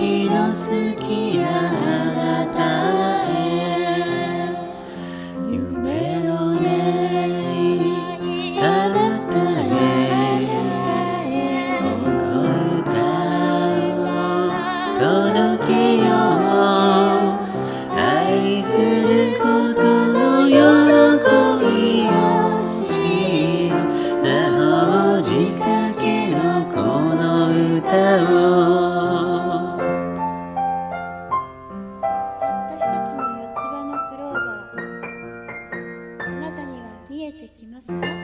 私の好きなあなたへ夢のないあなたへこの歌を届けよう愛することの喜びを知る魔法仕掛けのこの歌をたった一つの四つ葉のクローバー、あなたには見えてきますか？